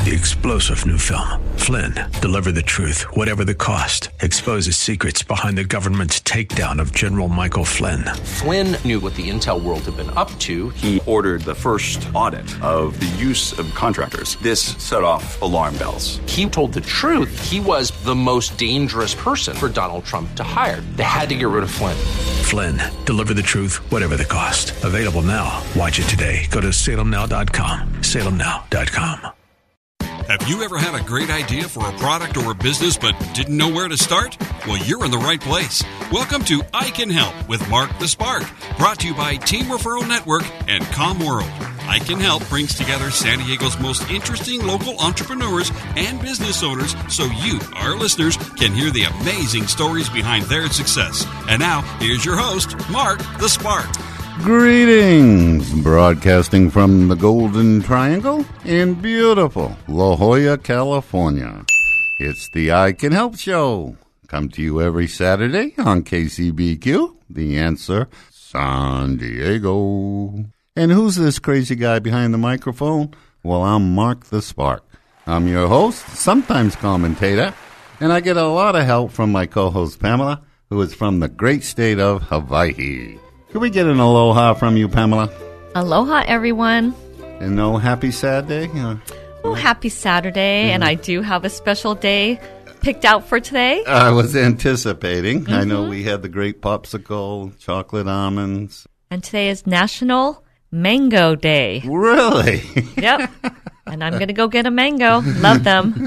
the explosive new film, Flynn, Deliver the Truth, Whatever the Cost, exposes secrets behind the government's takedown of General Michael Flynn. Flynn knew what the intel world had been up to. He ordered the first audit of the use of contractors. This set off alarm bells. He told the truth. He was the most dangerous person for Donald Trump to hire. They had to get rid of Flynn. Flynn, Deliver the Truth, Whatever the Cost. Available now. Watch it today. Go to salemnow.com. salemnow.com. Have you ever had a great idea for a product or a business but didn't know where to start? Well, you're in the right place. Welcome to I Can Help with Mark the Spark, brought to you by Team Referral Network and ComWorld. I Can Help brings together San Diego's most interesting local entrepreneurs and business owners so you, our listeners, can hear the amazing stories behind their success. And now, here's your host, Mark the Spark. Greetings, broadcasting from the Golden Triangle in beautiful La Jolla, California. It's the I Can Help Show. Come to you every Saturday on KCBQ, The Answer, San Diego. And who's this crazy guy behind the microphone? Well, I'm Mark the Spark. I'm your host, sometimes commentator, and I get a lot of help from my co-host Pamela, who is from the great state of Hawaii. Can we get an aloha from you, Pamela? Aloha, everyone. And no happy sad day? Oh, happy Saturday, and I do have a special day picked out for today. I was anticipating. I know we had the great popsicle, chocolate almonds. And today is National Mango Day. Really? Yep. And I'm going to go get a mango. Love them.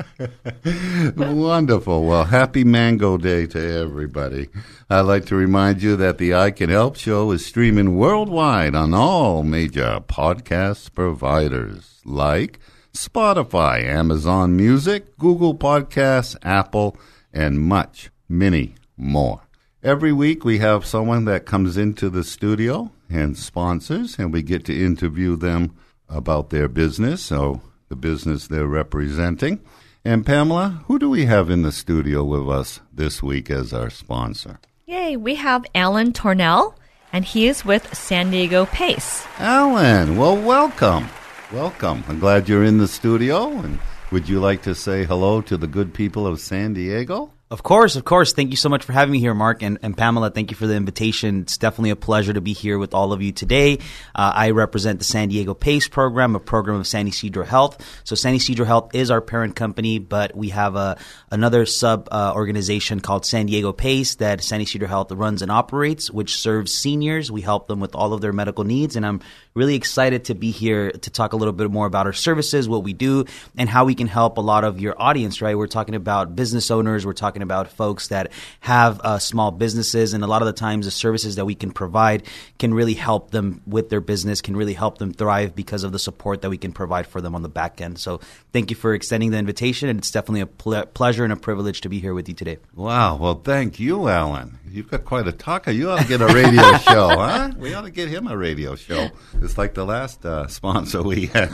Wonderful. Well, happy Mango Day to everybody. I'd like to remind you that the I Can Help Show is streaming worldwide on all major podcast providers like Spotify, Amazon Music, Google Podcasts, Apple, and many more. Every week we have someone that comes into the studio and sponsors, and we get to interview them about their business, or the business they're representing. And Pamela, who do we have in the studio with us this week as our sponsor? Yay, we have Alan Tornell, and he is with San Diego Pace. Alan, well, welcome. Welcome. I'm glad you're in the studio. And would you like to say hello to the good people of San Diego? Of course. Thank you so much for having me here, Mark. And Pamela, thank you for the invitation. It's definitely a pleasure to be here with all of you today. I represent the San Diego PACE program, a program of San Ysidro Health. So San Ysidro Health is our parent company, but we have another sub-organization called San Diego PACE that San Ysidro Health runs and operates, which serves seniors. We help them with all of their medical needs. And I'm really excited to be here to talk a little bit more about our services, what we do, and how we can help a lot of your audience, right? We're talking about business owners. We're talking about folks that have small businesses, and a lot of the times the services that we can provide can really help them with their business, can really help them thrive because of the support that we can provide for them on the back end. So thank you for extending the invitation, and it's definitely a pleasure and a privilege to be here with you today. Wow. Well, thank you, Alan. You've got quite a talker. You ought to get a radio show, huh? We ought to get him a radio show. It's like the last sponsor we had.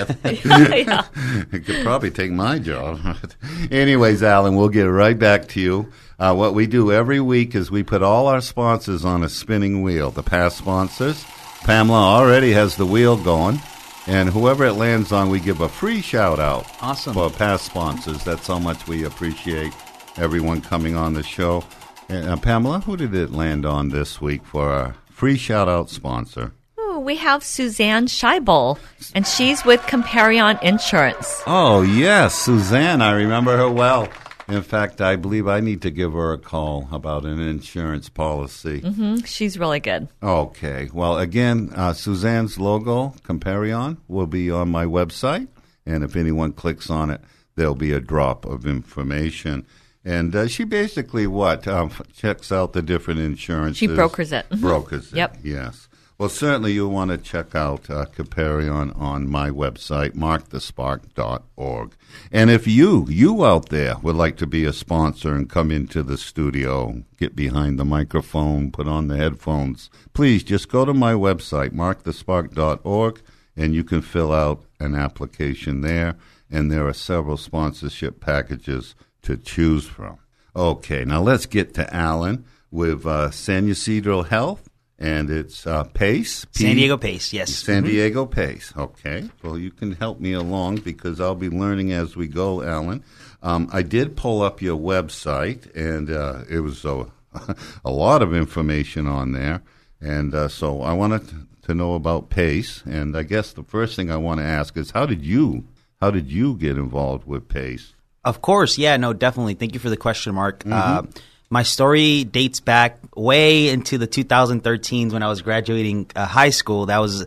Yeah. It could probably take my job. Anyways, Alan, we'll get right back to you. What we do every week is we put all our sponsors on a spinning wheel, the past sponsors. Pamela already has the wheel going, and whoever it lands on, we give a free shout-out. Awesome. For past sponsors. That's how much we appreciate everyone coming on the show. And, Pamela, who did it land on this week for our free shout-out sponsor? We have Suzanne Scheibel, and she's with Comparion Insurance. Oh, yes, Suzanne. I remember her well. In fact, I believe I need to give her a call about an insurance policy. She's really good. Okay. Well, again, Suzanne's logo, Comparion, will be on my website. And if anyone clicks on it, there'll be a drop of information. And she basically checks out the different insurances. She brokers it. Brokers it, Yep. Yes. Well, certainly you'll want to check out Comparion on my website, markthespark.org. And if you out there would like to be a sponsor and come into the studio, get behind the microphone, put on the headphones, please just go to my website, markthespark.org, and you can fill out an application there. And there are several sponsorship packages to choose from. Okay, now let's get to Alan with San Ysidro Health And it's PACE? San Diego PACE, yes. San Diego PACE. Okay. Well, you can help me along because I'll be learning as we go, Alan. I did pull up your website, and it was a lot of information on there. And so I wanted to know about PACE. And I guess the first thing I want to ask is how did you get involved with PACE? Of course. Yeah, no, definitely. Thank you for the question, Mark. My story dates back way into the 2013s when I was graduating high school. That was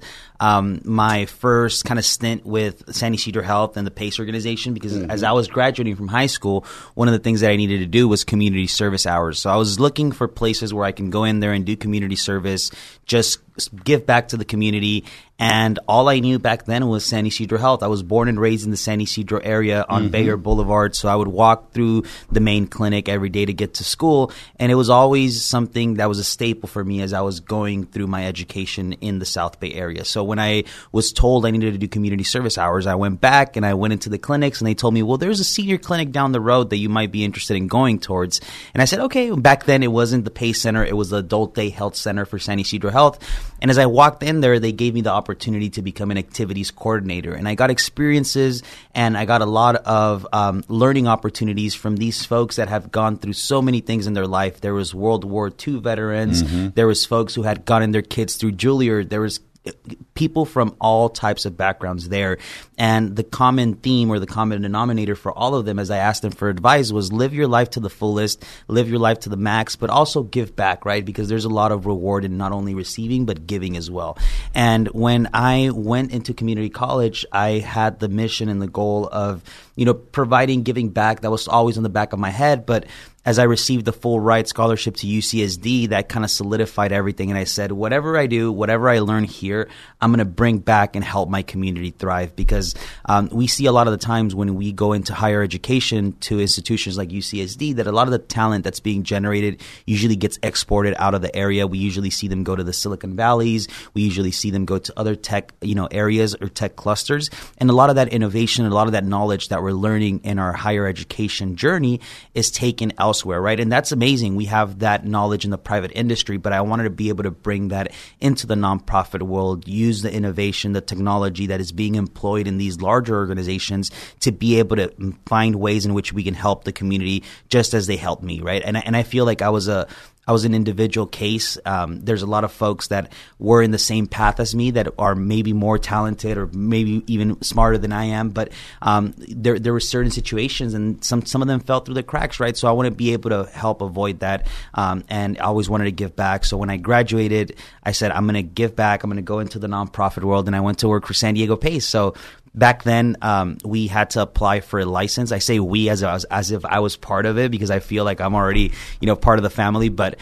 my first kind of stint with San Ysidro Health and the PACE organization because as I was graduating from high school, one of the things that I needed to do was community service hours. So I was looking for places where I can go in there and do community service, just give back to the community. And all I knew back then was San Ysidro Health. I was born and raised in the San Ysidro area on Bayer Boulevard, so I would walk through the main clinic every day to get to school. And it was always something that was a staple for me as I was going through my education in the South Bay area. So when I was told I needed to do community service hours, I went back and I went into the clinics and they told me, well, there's a senior clinic down the road that you might be interested in going towards. And I said, okay. Back then it wasn't the PACE Center. It was the Adult Day Health Center for San Ysidro Health. And as I walked in there, they gave me the opportunity to become an activities coordinator. And I got experiences and I got a lot of learning opportunities from these folks that have gone through so many things in their life. There was World War II veterans. There was folks who had gotten their kids through Juilliard. There was people from all types of backgrounds there. And the common theme or the common denominator for all of them, as I asked them for advice, was live your life to the fullest, live your life to the max, but also give back, right? Because there's a lot of reward in not only receiving, but giving as well. And when I went into community college, I had the mission and the goal of, providing, giving back. That was always in the back of my head. But as I received the full ride scholarship to UCSD, that kind of solidified everything. And I said, whatever I do, whatever I learn here, I'm going to bring back and help my community thrive. Because we see a lot of the times when we go into higher education to institutions like UCSD that a lot of the talent that's being generated usually gets exported out of the area. We usually see them go to the Silicon Valleys. We usually see them go to other tech, areas or tech clusters. And a lot of that innovation, a lot of that knowledge that we're learning in our higher education journey is taken elsewhere, right? And that's amazing. We have that knowledge in the private industry, but I wanted to be able to bring that into the nonprofit world, use the innovation, the technology that is being employed in these larger organizations to be able to find ways in which we can help the community just as they helped me, right? And I feel like I was an individual case. There's a lot of folks that were in the same path as me that are maybe more talented or maybe even smarter than I am. But there were certain situations and some of them fell through the cracks, right? So I want to be able to help avoid that. And I always wanted to give back. So when I graduated, I said, I'm going to give back. I'm going to go into the nonprofit world. And I went to work for San Diego PACE. So back then, we had to apply for a license. I say we as if I was part of it because I feel like I'm already, part of the family. But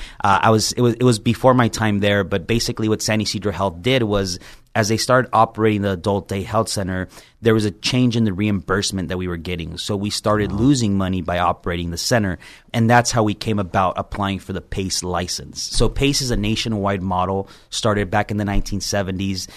it was before my time there. But basically, what San Ysidro Health did was, as they started operating the Adult Day Health Center, there was a change in the reimbursement that we were getting. So we started losing money by operating the center. And that's how we came about applying for the PACE license. So PACE is a nationwide model, started back in the 1970s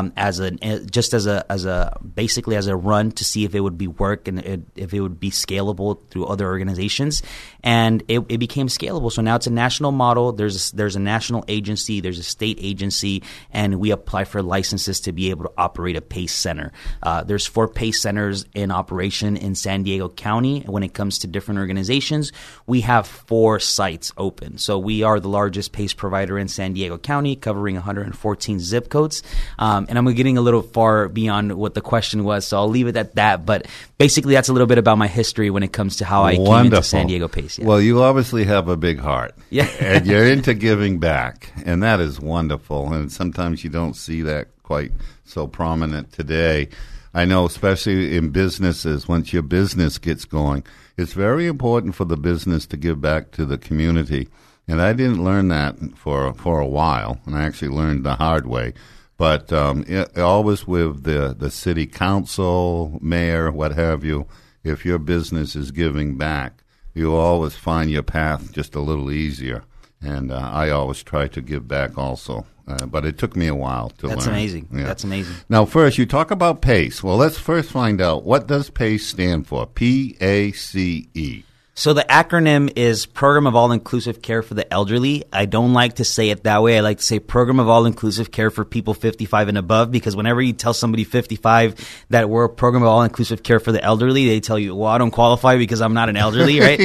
basically as a run to see if it would be work and if it would be scalable through other organizations. And it became scalable. So now it's a national model. There's a national agency, there's a state agency, and we apply for licenses to be able to operate a PACE center. There's 4 PACE centers in operation in San Diego County. When it comes to different organizations, we have 4 sites open. So we are the largest PACE provider in San Diego County, covering 114 zip codes. And I'm getting a little far beyond what the question was, so I'll leave it at that. But basically, that's a little bit about my history when it comes to how I came into San Diego PACE. Yeah. Well, you obviously have a big heart. Yeah. And you're into giving back, and that is wonderful. And sometimes you don't see that quite so prominent today. I know, especially in businesses, once your business gets going, it's very important for the business to give back to the community. And I didn't learn that for a while, and I actually learned the hard way. But always with the city council, mayor, what have you, if your business is giving back, you'll always find your path just a little easier. And I always try to give back also. But it took me a while to learn. That's amazing. Yeah. That's amazing. Now, first, you talk about PACE. Well, let's first find out, what does PACE stand for? P-A-C-E. So the acronym is Program of All-Inclusive Care for the Elderly. I don't like to say it that way. I like to say Program of All-Inclusive Care for people 55 and above, because whenever you tell somebody 55 that we're a Program of All-Inclusive Care for the Elderly, they tell you, well, I don't qualify because I'm not an elderly, right?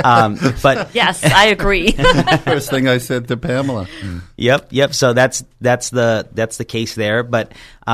But Yes, I agree. First thing I said to Pamela. Yep. So that's the case there. But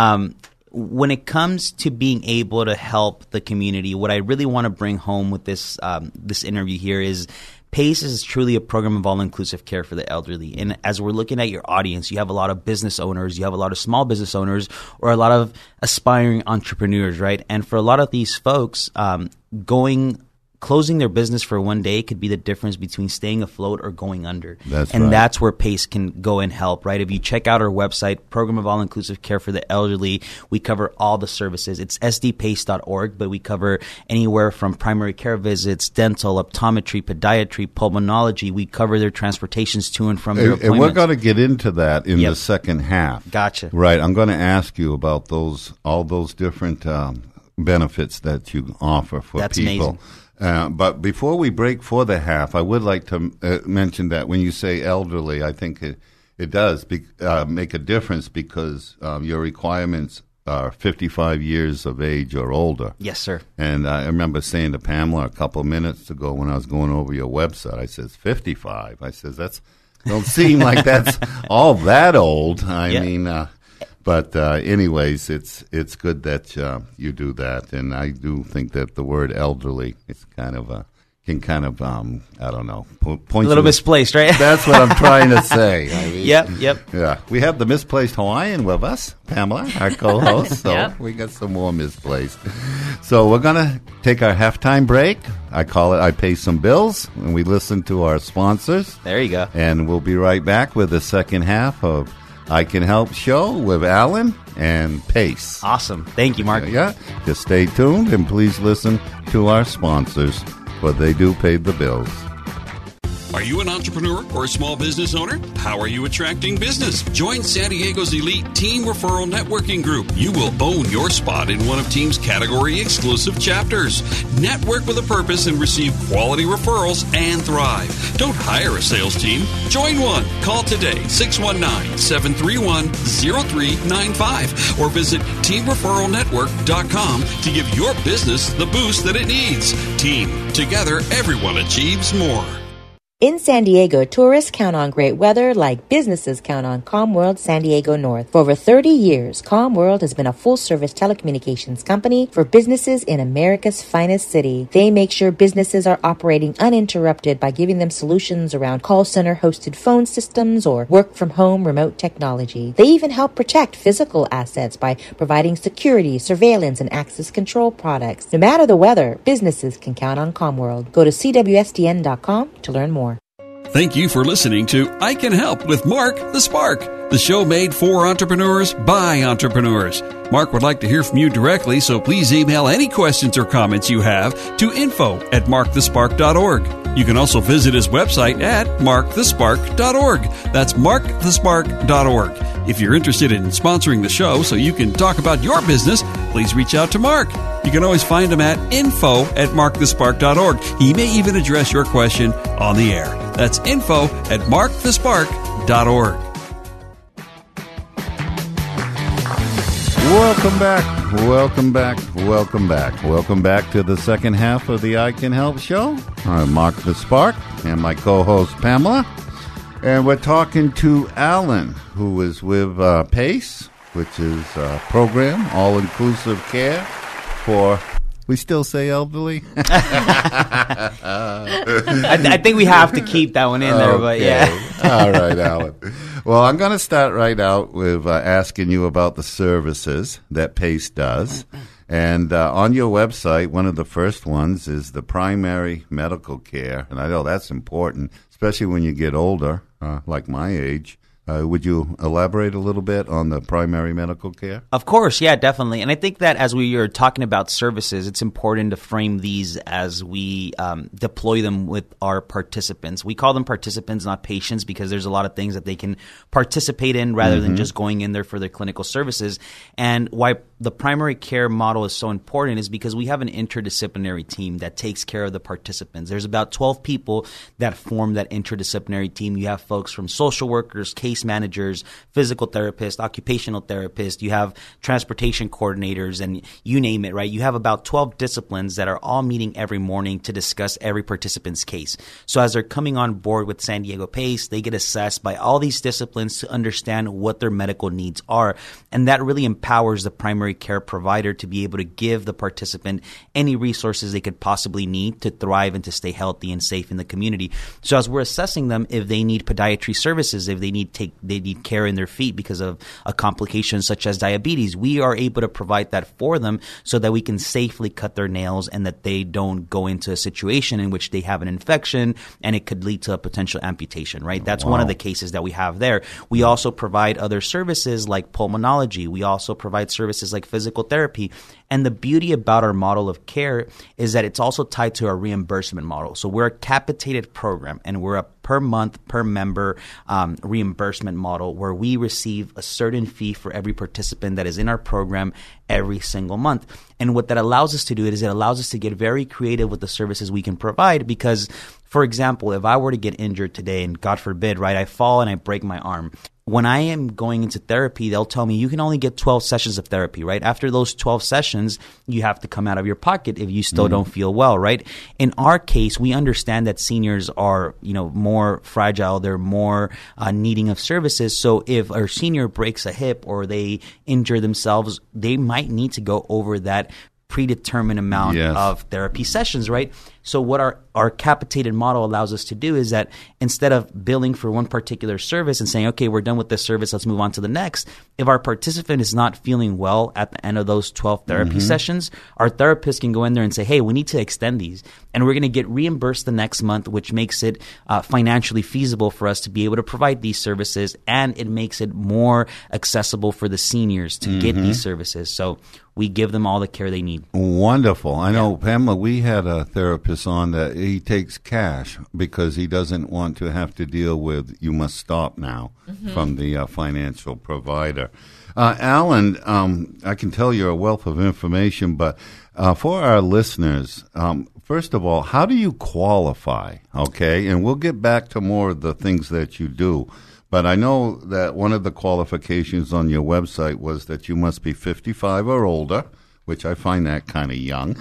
when it comes to being able to help the community, what I really want to bring home with this interview here is PACE is truly a program of all-inclusive care for the elderly. And as we're looking at your audience, you have a lot of business owners, you have a lot of small business owners, or a lot of aspiring entrepreneurs, right? And for a lot of these folks, closing their business for one day could be the difference between staying afloat or going under. That's where PACE can go and help, right? If you check out our website, Program of All-Inclusive Care for the Elderly, we cover all the services. It's sdpace.org, but we cover anywhere from primary care visits, dental, optometry, podiatry, pulmonology. We cover their transportations to and from their appointments. And we're going to get into that in the second half. Gotcha. Right. I'm going to ask you about all those different benefits that you offer for That's people. Amazing. But before we break for the half, I would like to mention that when you say elderly, I think it does make a difference because your requirements are 55 years of age or older. Yes, sir. And I remember saying to Pamela a couple of minutes ago when I was going over your website, I says 55. I says that's don't seem like that's all that old. I mean. But anyways, it's good that you do that, and I do think that the word elderly is kind of I don't know, point a little misplaced, right? That's what I'm trying to say. I mean, Yep. Yeah, we have the misplaced Hawaiian with us, Pamela, our co-host. So we got some more misplaced. So we're gonna take our halftime break. I call it I Pay Some Bills, and we listen to our sponsors. There you go. And we'll be right back with the second half of I Can Help show with Alan and Pace. Awesome. Thank you, Mark. Yeah. Just stay tuned and please listen to our sponsors, for they do pay the bills. Are you an entrepreneur or a small business owner? How are you attracting business? Join San Diego's elite Team Referral Networking Group. You will own your spot in one of Team's category exclusive chapters. Network with a purpose and receive quality referrals and thrive. Don't hire a sales team. Join one. Call today, 619-731-0395, or visit teamreferralnetwork.com to give your business the boost that it needs. Team. Together, everyone achieves more. In San Diego, tourists count on great weather like businesses count on CommWorld San Diego North. For over 30 years, CommWorld has been a full-service telecommunications company for businesses in America's finest city. They make sure businesses are operating uninterrupted by giving them solutions around call center-hosted phone systems or work-from-home remote technology. They even help protect physical assets by providing security, surveillance, and access control products. No matter the weather, businesses can count on CommWorld. Go to cwsdn.com to learn more. Thank you for listening to I Can Help with Mark the Spark, the show made for entrepreneurs by entrepreneurs. Mark would like to hear from you directly, so please email any questions or comments you have to info@markthespark.org. You can also visit his website at markthespark.org. That's markthespark.org. If you're interested in sponsoring the show so you can talk about your business, please reach out to Mark. You can always find him at info@markthespark.org. He may even address your question on the air. That's info@markthespark.org. Welcome back to the second half of the I Can Help show. I'm Mark the Spark and my co-host Pamela. And we're talking to Alan, who is with PACE, which is a program, all-inclusive care for, we still say elderly? I think we have to keep that one in there, but yeah. All right, Alan. Well, I'm going to start right out with asking you about the services that PACE does. And on your website, one of the first ones is the primary medical care. And I know that's important, especially when you get older, like my age. Would you elaborate a little bit on the primary medical care? Of course, yeah, definitely. And I think that as we are talking about services, it's important to frame these as we deploy them with our participants. We call them participants, not patients, because there's a lot of things that they can participate in rather than just going in there for their clinical services. And why the primary care model is so important is because we have an interdisciplinary team that takes care of the participants. There's about 12 people that form that interdisciplinary team. You have folks from social workers, case managers, physical therapists, occupational therapists. You have transportation coordinators, and you name it, right? You have about 12 disciplines that are all meeting every morning to discuss every participant's case. So as they're coming on board with San Diego PACE, they get assessed by all these disciplines to understand what their medical needs are. And that really empowers the primary care provider to be able to give the participant any resources they could possibly need to thrive and to stay healthy and safe in the community. So as we're assessing them, if they need podiatry services, if they need care in their feet because of a complication such as diabetes, we are able to provide that for them so that we can safely cut their nails and that they don't go into a situation in which they have an infection and it could lead to a potential amputation, right? That's one of the cases that we have there. We also provide other services like pulmonology. We also provide services like physical therapy. And the beauty about our model of care is that it's also tied to our reimbursement model. So we're a capitated program, and we're a per month, per member reimbursement model where we receive a certain fee for every participant that is in our program every single month. And what that allows us to do is it allows us to get very creative with the services we can provide because, for example, if I were to get injured today and God forbid, right, I fall and I break my arm, when I am going into therapy, they'll tell me you can only get 12 sessions of therapy, right? After those 12 sessions, you have to come out of your pocket if you still don't feel well, right? In our case, we understand that seniors are, more fragile. They're more needing of services. So if a senior breaks a hip or they injure themselves, they might need to go over that predetermined amount of therapy sessions, right? So what our capitated model allows us to do is that instead of billing for one particular service and saying, okay, we're done with this service, let's move on to the next, if our participant is not feeling well at the end of those 12 therapy sessions, our therapist can go in there and say, hey, we need to extend these. And we're going to get reimbursed the next month, which makes it financially feasible for us to be able to provide these services. And it makes it more accessible for the seniors to get these services. So we give them all the care they need. Wonderful. I know, Pamela, we had a therapist on that he takes cash because he doesn't want to have to deal with you must stop now from the financial provider. Alan, I can tell you're a wealth of information, but for our listeners, first of all, how do you qualify? Okay, and we'll get back to more of the things that you do. But I know that one of the qualifications on your website was that you must be 55 or older, which I find that kind of young.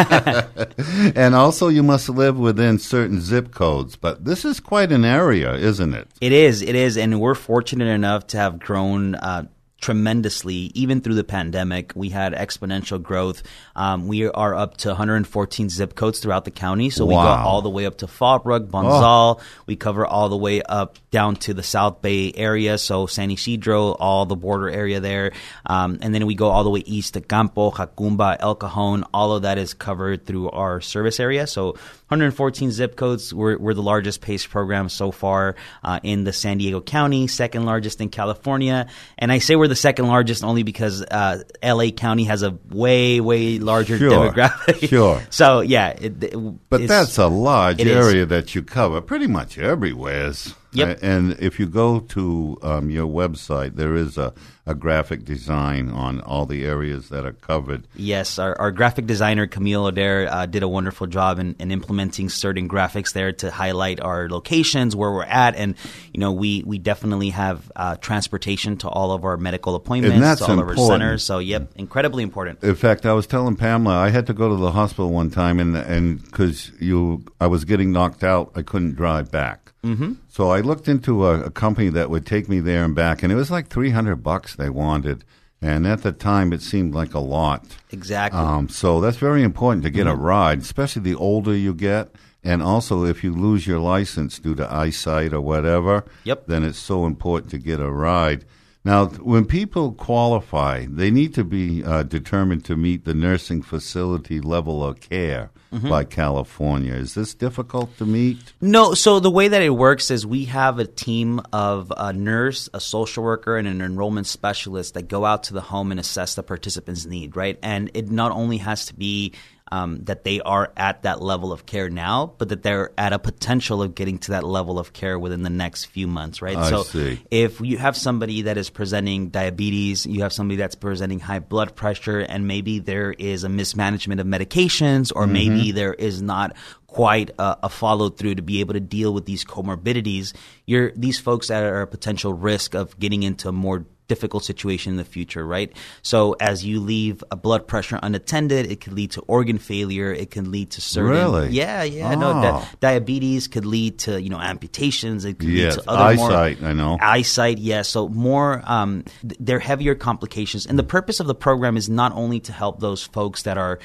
And also you must live within certain zip codes. But this is quite an area, isn't it? It is. And we're fortunate enough to have grown tremendously. Even through the pandemic, we had exponential growth. We are up to 114 zip codes throughout the county. So we go all the way up to Fallbrook, Bonsall. We cover all the way up down to the South Bay area. So San Isidro, all the border area there. And then we go all the way east to Campo, Jacumba, El Cajon. All of that is covered through our service area. So 114 zip codes. We're the largest PACE program so far in the San Diego County, second largest in California. And I say we're the second largest only because LA County has a way, way larger demographic. Sure. So, yeah. But that's a large area that you cover pretty much everywhere. Yep. And if you go to your website, there is a graphic design on all the areas that are covered. Yes, our graphic designer, Camille Oder, did a wonderful job in implementing certain graphics there to highlight our locations, where we're at. And, we definitely have transportation to all of our medical appointments, to all of our centers. So, incredibly important. In fact, I was telling Pamela, I had to go to the hospital one time, and because I was getting knocked out, I couldn't drive back. So I looked into a company that would take me there and back, and it was like $300 they wanted. And at the time, it seemed like a lot. Exactly. So that's very important to get a ride, especially the older you get. And also, if you lose your license due to eyesight or whatever, then it's so important to get a ride. Now, when people qualify, they need to be determined to meet the nursing facility level of care by California. Is this difficult to meet? No. So the way that it works is we have a team of a nurse, a social worker, and an enrollment specialist that go out to the home and assess the participant's need, right? And it not only has to be that they are at that level of care now, but that they're at a potential of getting to that level of care within the next few months, right? I see. If you have somebody that is presenting diabetes, you have somebody that's presenting high blood pressure, and maybe there is a mismanagement of medications, or maybe there is not quite a follow through to be able to deal with these comorbidities, these folks that are a potential risk of getting into a more difficult situation in the future, right? So as you leave a blood pressure unattended, it could lead to organ failure. It can lead to certain, Really? Diabetes could lead to amputations. It could lead to other eyesight. I know eyesight. Yes, so more they're heavier complications, and the purpose of the program is not only to help those folks that are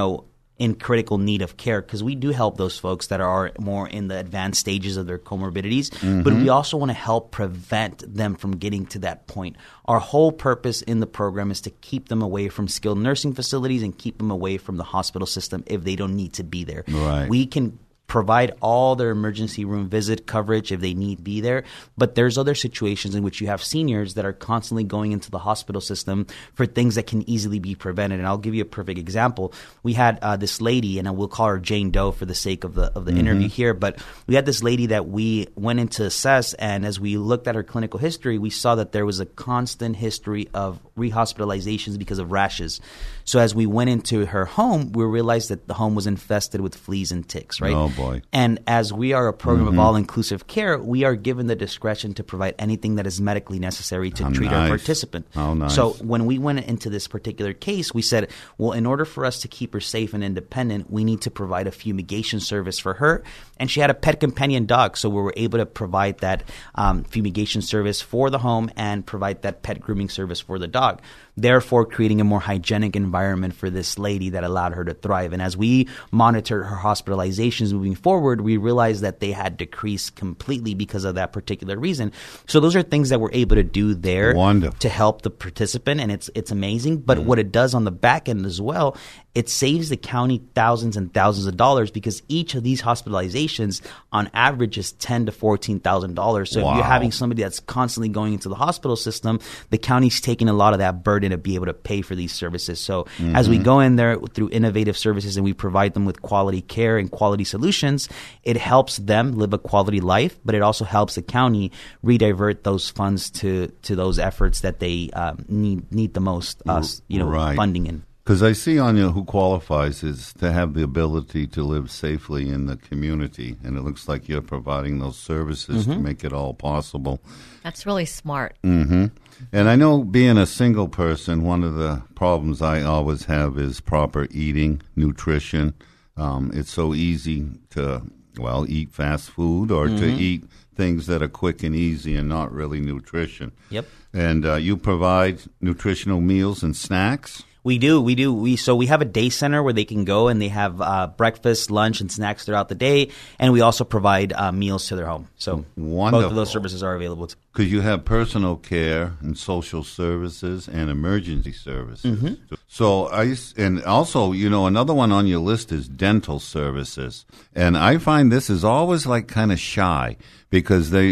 in critical need of care, because we do help those folks that are more in the advanced stages of their comorbidities, but we also want to help prevent them from getting to that point. Our whole purpose in the program is to keep them away from skilled nursing facilities and keep them away from the hospital system if they don't need to be there. Right. We can provide all their emergency room visit coverage if they need to be there. But there's other situations in which you have seniors that are constantly going into the hospital system for things that can easily be prevented. And I'll give you a perfect example. We had this lady, and we'll call her Jane Doe for the sake of the interview here, but we had this lady that we went in to assess, and as we looked at her clinical history, we saw that there was a constant history of rehospitalizations because of rashes. So as we went into her home, we realized that the home was infested with fleas and ticks, right? Oh, boy. And as we are a program of all-inclusive care, we are given the discretion to provide anything that is medically necessary to treat our participant. Oh, nice. So when we went into this particular case, we said, well, in order for us to keep her safe and independent, we need to provide a fumigation service for her. And she had a pet companion dog, so we were able to provide that fumigation service for the home and provide that pet grooming service for the dog, therefore creating a more hygienic environment for this lady that allowed her to thrive. And as we monitored her hospitalizations moving forward, we realized that they had decreased completely because of that particular reason. So those are things that we're able to do there to help the participant, and it's amazing. But what it does on the back end as well, it saves the county thousands and thousands of dollars, because each of these hospitalizations on average is $10,000 to $14,000. So if you're having somebody that's constantly going into the hospital system, the county's taking a lot of that burden to be able to pay for these services. So as we go in there through innovative services and we provide them with quality care and quality solutions, it helps them live a quality life, but it also helps the county redivert those funds to those efforts that they need the most funding in. Because I see on you who qualifies is to have the ability to live safely in the community, and it looks like you're providing those services to make it all possible. That's really smart. And I know, being a single person, one of the problems I always have is proper eating, nutrition. It's so easy to, eat fast food or to eat things that are quick and easy and not really nutrition. Yep. And you provide nutritional meals and snacks? We do. So we have a day center where they can go and they have breakfast, lunch, and snacks throughout the day. And we also provide meals to their home. So Wonderful. Both of those services are available. Because you have personal care and social services and emergency services. So and also, another one on your list is dental services. And I find this is always kind of shy, because they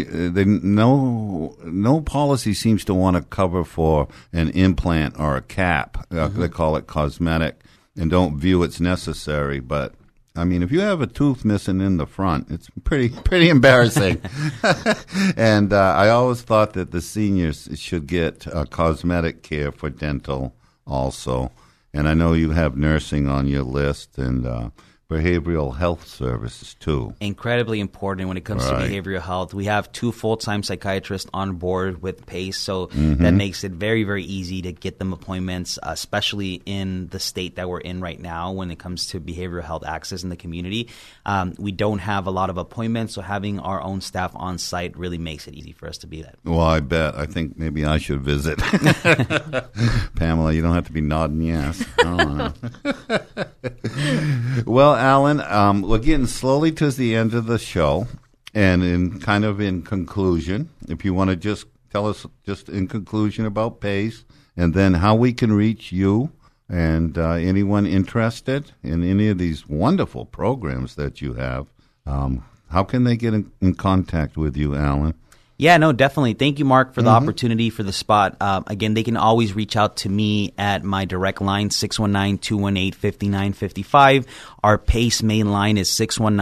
no policy seems to want to cover for an implant or a cap. They call it cosmetic and don't view it's necessary. But I mean, if you have a tooth missing in the front, it's pretty embarrassing. And I always thought that the seniors should get cosmetic care for dental also. And I know you have nursing on your list and behavioral health services too. Incredibly important when it comes to behavioral health. We have 2 full-time psychiatrists on board with PACE, so that makes it very, very easy to get them appointments, especially in the state that we're in right now when it comes to behavioral health access in the community. We don't have a lot of appointments, so having our own staff on site really makes it easy for us to be that. Well, I bet. I think maybe I should visit. Pamela, you don't have to be nodding yes. Well, Alan, we're getting slowly to the end of the show, and in conclusion, if you want to just tell us just in conclusion about PACE, and then how we can reach you and anyone interested in any of these wonderful programs that you have, how can they get in contact with you, Alan? Yeah, no, definitely. Thank you, Mark, for the opportunity, for the spot. Again, they can always reach out to me at my direct line, 619-218-5955. Our PACE main line is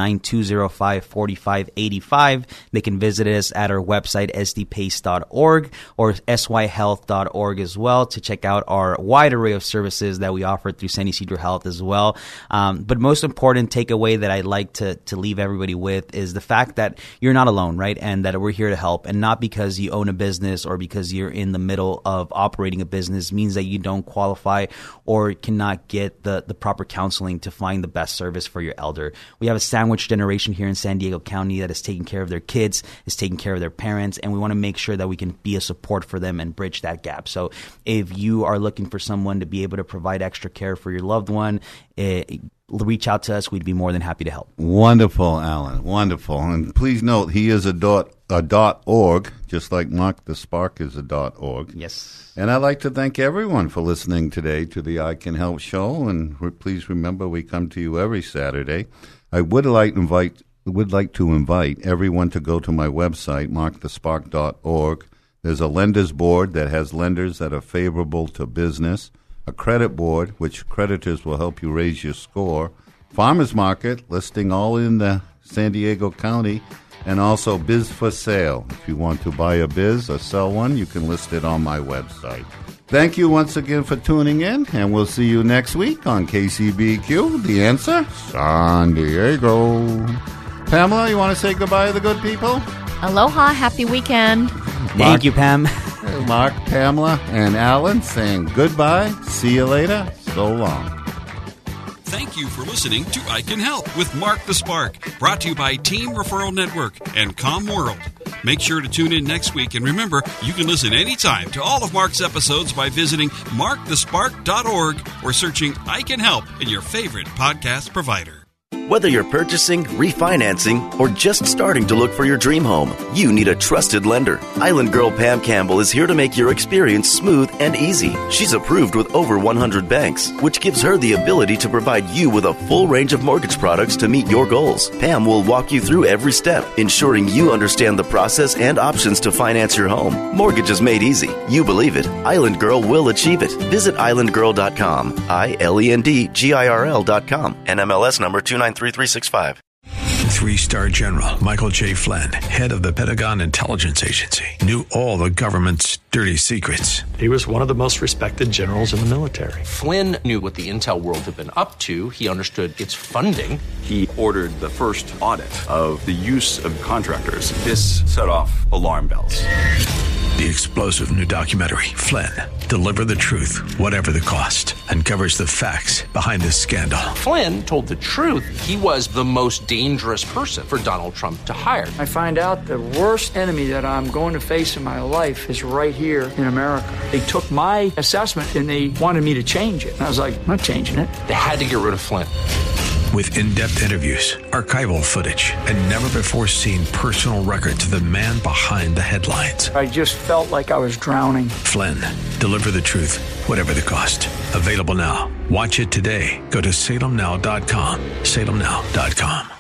619-205-4585. They can visit us at our website, sdpace.org or syhealth.org as well to check out our wide array of services that we offer through San Ysidro Health as well. But most important takeaway that I'd like to leave everybody with is the fact that you're not alone, right? And that we're here to help. And not because you own a business or because you're in the middle of operating a business means that you don't qualify or cannot get the proper counseling to find the best service for your elder. We have a sandwich generation here in San Diego County that is taking care of their kids, is taking care of their parents, and we want to make sure that we can be a support for them and bridge that gap. So if you are looking for someone to be able to provide extra care for your loved one, reach out to us. We'd be more than happy to help. Wonderful, Alan. Wonderful. And please note, he is a .org, just like Mark the Spark is a .org. Yes. And I'd like to thank everyone for listening today to the I Can Help show. And please remember, we come to you every Saturday. I would like to invite everyone to go to my website, markthespark.org. There's a lenders board that has lenders that are favorable to business, a credit board, which creditors will help you raise your score, farmers market, listing all in the San Diego County, and also Biz for Sale. If you want to buy a biz or sell one, you can list it on my website. Thank you once again for tuning in, and we'll see you next week on KCBQ, The Answer, San Diego. Pamela, you want to say goodbye to the good people? Aloha. Happy weekend. Thank you, Pam. Mark, Pamela, and Alan saying goodbye. See you later. So long. Thank you for listening to I Can Help with Mark the Spark, brought to you by Team Referral Network and ComWorld. Make sure to tune in next week, and remember, you can listen anytime to all of Mark's episodes by visiting markthespark.org or searching I Can Help in your favorite podcast provider. Whether you're purchasing, refinancing, or just starting to look for your dream home, you need a trusted lender. Island Girl Pam Campbell is here to make your experience smooth and easy. She's approved with over 100 banks, which gives her the ability to provide you with a full range of mortgage products to meet your goals. Pam will walk you through every step, ensuring you understand the process and options to finance your home. Mortgage is made easy. You believe it. Island Girl will achieve it. Visit islandgirl.com, ILENDGIRL.com, NMLS number 293365. 3-star General Michael J. Flynn, head of the Pentagon Intelligence Agency, knew all the government's dirty secrets. He was one of the most respected generals in the military. Flynn knew what the intel world had been up to. He understood its funding. He ordered the first audit of the use of contractors. This set off alarm bells. The explosive new documentary, Flynn, Deliver the Truth, Whatever the Cost, uncovers the facts behind this scandal. Flynn told the truth. He was the most dangerous person for Donald Trump to hire. I find out the worst enemy that I'm going to face in my life is right here in America. They took my assessment and they wanted me to change it. And I was like, I'm not changing it. They had to get rid of Flynn. With in-depth interviews, archival footage, and never-before-seen personal records of the man behind the headlines. I just felt like I was drowning. Flynn, Deliver the Truth, Whatever the Cost. Available now. Watch it today. Go to salemnow.com. salemnow.com.